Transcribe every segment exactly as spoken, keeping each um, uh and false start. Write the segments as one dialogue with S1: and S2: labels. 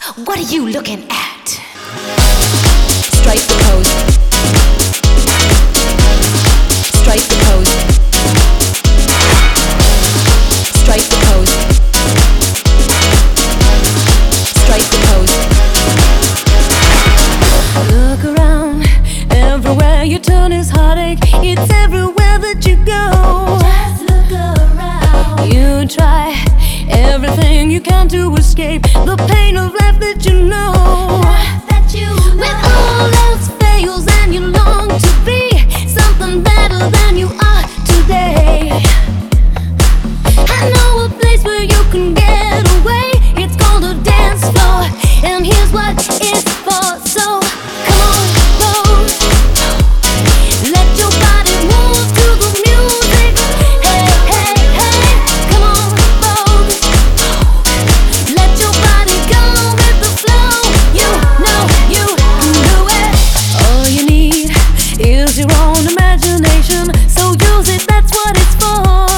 S1: What are you looking at? Strike the pose. Strike the pose. Strike the pose. Strike the pose.
S2: Look around, everywhere you turn is heartache. It's everywhere that you go.
S1: Just look around.
S2: You try everything you can to escape the pain of life that you know.
S1: That you know.
S2: When all else fails and you long to be something better than you are today, I know a place where you can get away. It's called a dance floor, and here's what it's for. So come on, pose. Let your body move to the music. Hey, hey, hey, come on, pose. Let your body go with the flow. You know you can do it. All you need is your own imagination, so use it, that's what it's for.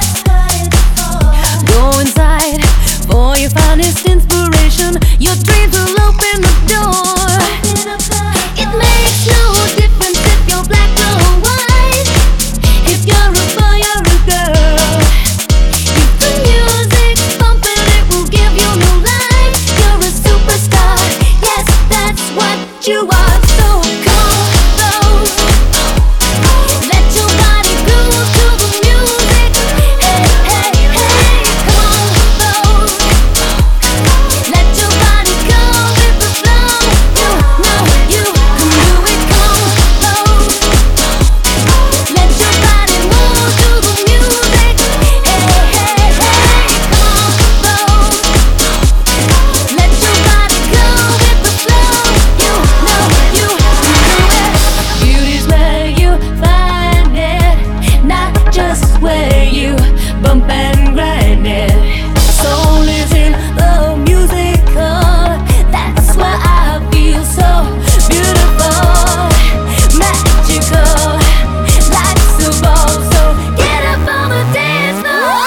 S2: Go inside for your finest inspiration. Your dreams will open the door. It makes no difference if you're black or white, if you're a boy or a girl. If the music's pumping, it will give you new life. You're a superstar, yes, that's what you are. So come on, let your body groove to the music. Hey, hey, hey, come on, let your body go with the flow. You know you can do it. Come on, let your body move to the music. Hey, hey, hey, come on, let your body go with the flow. You know you can do it. Beauty's where you find it, not just where you bump and grind it. Soul is in the musical, that's why I feel so beautiful, magical, life's a ball. So get up on the dance floor.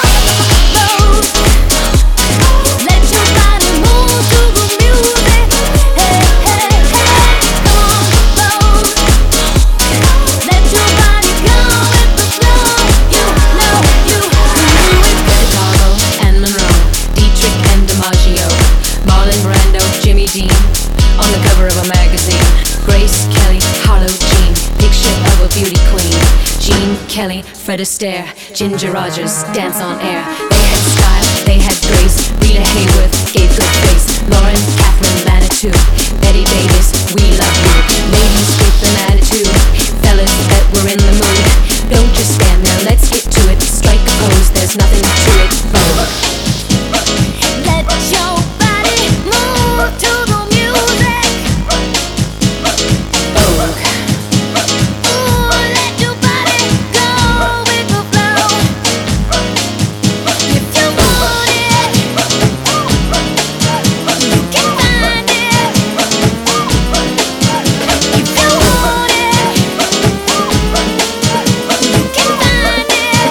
S2: Let your body move to the music. Hey, hey, hey, come on, let your body go with the flow. You know you can do it.
S3: Greta Garbo and Monroe, Dietrich and DiMaggio, Marlon Brando, Jimmy Dean, on the cover of a magazine. Grace Kelly, Harlow Jean, picture of a beauty queen. Gene Kelly, Fred Astaire, Ginger Rogers, dance on air. They had style, they had grace. Rita Hayworth gave good face. Lauren, Catherine, Manitou, Betty Davis, we love you. Ladies with an attitude, fellas that were in the mood. Don't just stand there, let's get to it. Strike a pose, there's nothing to it. Vogue.
S2: Let your body move to the music.
S3: Vogue.
S2: Ooh, let your body go with the flow. If you want it, you can find it. If you want it, you can find it.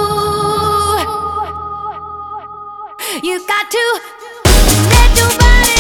S2: Ooh, you got to let your body